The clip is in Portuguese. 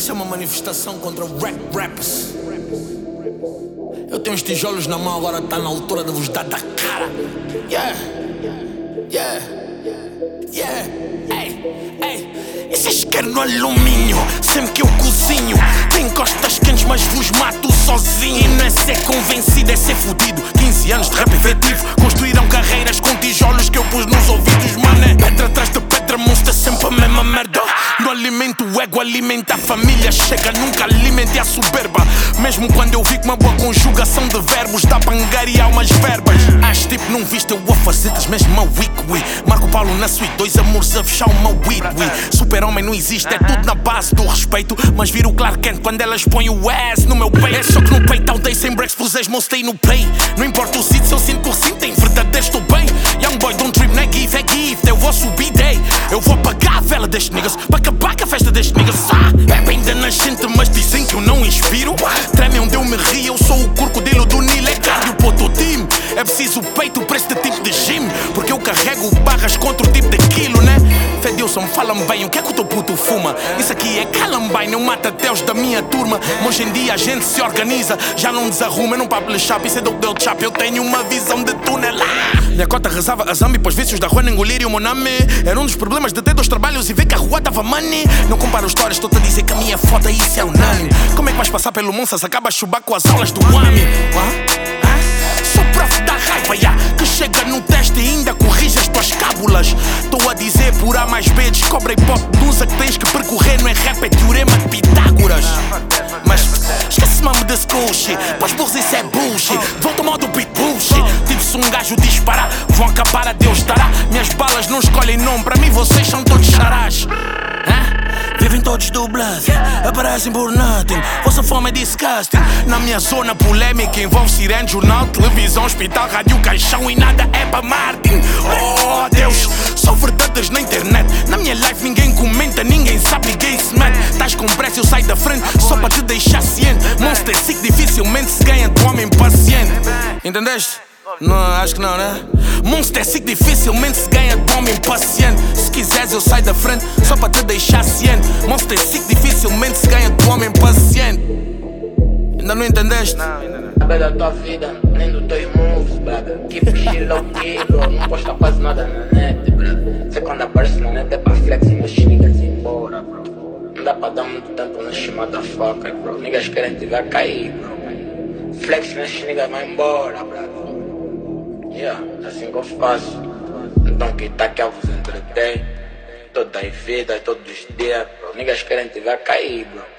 Isso é uma manifestação contra rappers. Eu tenho os tijolos na mão, agora tá na altura de vos dar da cara. Yeah. Ei, e vocês querem no alumínio? Sempre que eu cozinho, tenho costas quentes, mas vos mato sozinho. E não é ser convencido, é ser fudido. 15 anos de rap efetivo, construíram carreiras com tijolos que eu pus nos ouvidos, mané. Pedra atrás de pedra, monstro, sempre a mesma merda. Não alimento o ego, alimenta a família. Chega, nunca alimente a soberba. Mesmo quando eu vi com uma boa conjugação de verbos, dá para angariar umas verbas. Acho tipo, não viste eu a fazer mesmo uma week. Marco Paulo na suite, dois amores a fechar uma weed. Super-homem não existe, é tudo na base do respeito. Mas viro o Clark Kent quando elas põem o ass no meu peito. É só que no peito aldei sem breaks, pusés, mostrei no play. Não importa o sítio, se eu sinto que o recinto tem verdadeiro, estou bem. Young boy, don't trip, não é gift, é gift. Eu vou subir day, eu vou apagar a vela destes niggas, para acabar com a festa destes niggas. Bebe ainda nascente, mas dizem que eu não inspiro. Treme onde eu me rio, eu sou o crocodilo do Nilo. É cardio para o teu time, é preciso peito para este tipo de gym. Porque eu carrego barras contra o tipo de quilo, né? Fedilson, fala-me bem, o que é que o teu puto fuma? Isso aqui é Calambine, eu mato até os da minha turma. Mas hoje em dia a gente se organiza, já não desarruma, eu não papo lhe chapa, isso é do Del Chap. Eu tenho uma visão de túnel. Minha cota rezava a zambi, pois vícios da rua não engolir e o meu nome. Era um dos problemas de ter dois trabalhos e ver que a rua dava money. Não comparo histórias, estou-te a dizer que a minha foda isso é unânime. Como é que vais passar pelo Monças, acaba a chubar com as aulas do AMI? Sou prof da raiva, que chega no teste e ainda corrige as tuas cábulas. Estou a dizer por A mais B, descobre a hipotenusa que tens que percorrer. Não é rap, é teorema de Pitágoras. Mas esquece-me nome desse bullshit, pois burros isso é bullshit. Volta ao modo beat bullshit. Tipo se um gajo disparar, vão acabar a Deus dará. Minhas balas não escolhem nome, para mim vocês são todos charás. Vivem todos do bluff, aparecem por nothing. Vossa fome é disgusting. Na minha zona polêmica envolve sirene, jornal, televisão, hospital, rádio, caixão e nada é para Martin. Oh Deus, só verdades na internet. Na minha life ninguém comenta, ninguém sabe, ninguém se mete. Estás com pressa, eu saio da frente só para te deixar ciente. Monster sick dificilmente se ganha de homem paciente. Entendeste? Não, acho que não, né? Monster sick dificilmente se ganha de homem paciente. Se quiseres eu saio da frente só para te deixar ciente. Monster sick dificilmente se ganha de homem paciente. Ainda não entendeste? Não, ainda não. Saber da tua vida, nem dos teus moves, brother. Keep shit low key, bro. Não posta quase nada na net, brother. Sei quando aparece na net é pra flex e meus niggas ir embora, bro. Não dá pra dar muito tempo nas motherfucker, bro. Niggas querem te ver cair, bro. Flex nesses niggas vai embora, brother. Yeah, assim que eu faço. Então que tá que eu vos entretei. Toda a vida, todos os dias, bro. Niggas querem te ver cair, bro.